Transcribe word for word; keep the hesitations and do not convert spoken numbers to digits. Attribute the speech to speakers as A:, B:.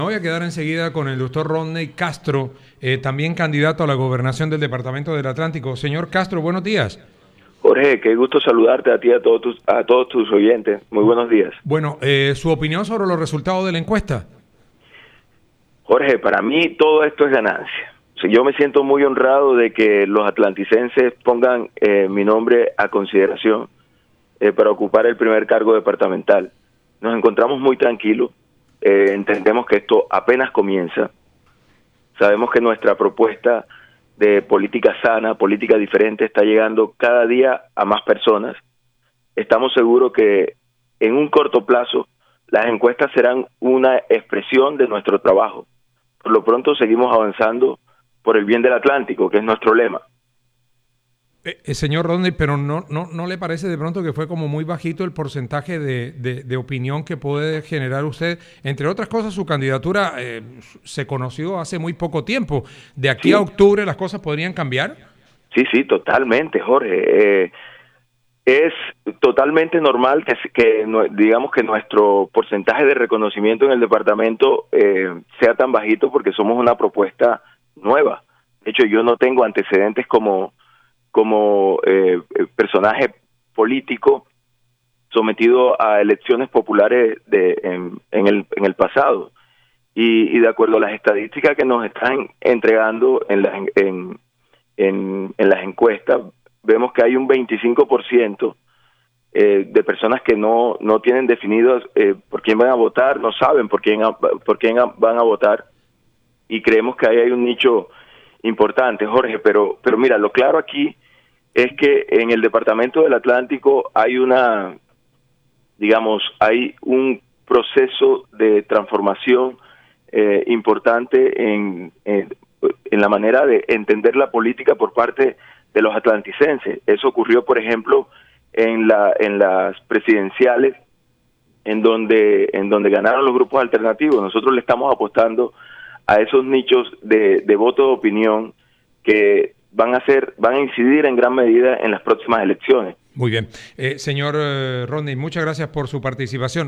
A: Me voy a quedar enseguida con el doctor Rodney Castro, eh, también candidato a la gobernación del Departamento del Atlántico. Señor Castro, buenos días.
B: Jorge, qué gusto saludarte a ti y a todos tus, a todos tus oyentes. Muy buenos días.
A: Bueno, eh, ¿su opinión sobre los resultados de la encuesta?
B: Jorge, para mí todo esto es ganancia. O sea, yo me siento muy honrado de que los atlanticenses pongan eh, mi nombre a consideración eh, para ocupar el primer cargo departamental. Nos encontramos muy tranquilos, eh, entendemos que esto apenas comienza. Sabemos que nuestra propuesta de política sana, política diferente, está llegando cada día a más personas. Estamos seguros que en un corto plazo las encuestas serán una expresión de nuestro trabajo. Por lo pronto seguimos avanzando por el bien del Atlántico, que es nuestro lema.
A: Eh, eh, señor Rodney, pero no, no, ¿no le parece de pronto que fue como muy bajito el porcentaje de, de, de opinión que puede generar usted? Entre otras cosas, su candidatura eh, se conoció hace muy poco tiempo. ¿De aquí
B: Sí.
A: a octubre las cosas podrían cambiar?
B: Sí, sí, totalmente, Jorge. Eh, es totalmente normal que, que, digamos, que nuestro porcentaje de reconocimiento en el departamento eh, sea tan bajito porque somos una propuesta nueva. De hecho, yo no tengo antecedentes como como eh, personaje político sometido a elecciones populares de, en, en, el, en el pasado. Y, y de acuerdo a las estadísticas que nos están entregando en las, en, en, en las encuestas, vemos que hay un veinticinco por ciento eh, de personas que no, no tienen definido eh, por quién van a votar, no saben por quién, por quién van a votar, y creemos que ahí hay un nicho importante, Jorge, pero, pero mira, lo claro aquí es que en el Departamento del Atlántico hay una, digamos, hay un proceso de transformación eh, importante en, en, en la manera de entender la política por parte de los atlanticenses. Eso ocurrió, por ejemplo, en la en las presidenciales, en donde en donde ganaron los grupos alternativos. Nosotros le estamos apostando a esos nichos de, de voto de opinión que van a ser, van a incidir en gran medida en las próximas elecciones.
A: Muy bien. Eh, señor eh, Rodney, muchas gracias por su participación.